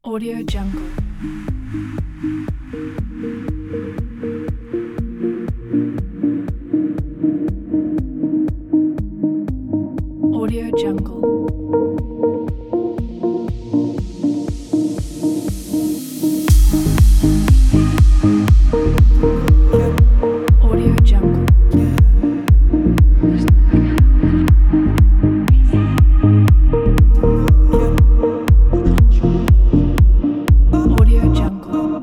Audio Jungle. Audio Jungle. Audio Jungle. Audio Jungle.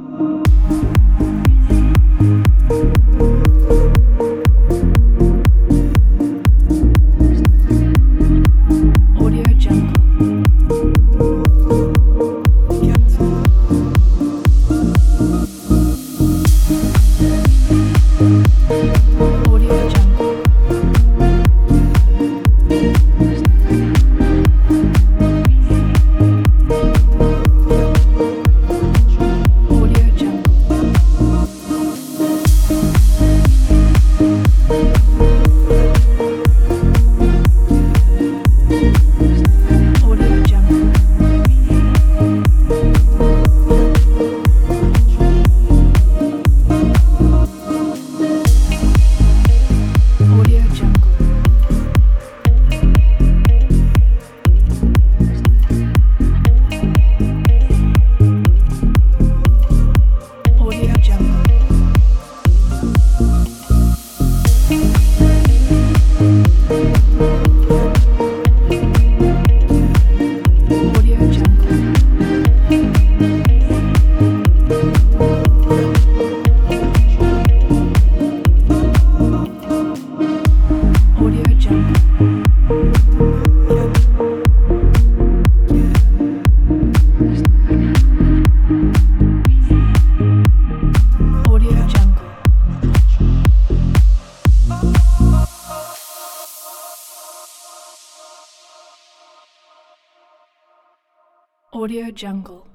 Audio Jungle. Audio Jungle. Audio Jungle. Audio Jungle. Audio Jungle. Audio Jungle. Audio Jungle. Audio Jungle. Audio Jungle. Audio Jungle.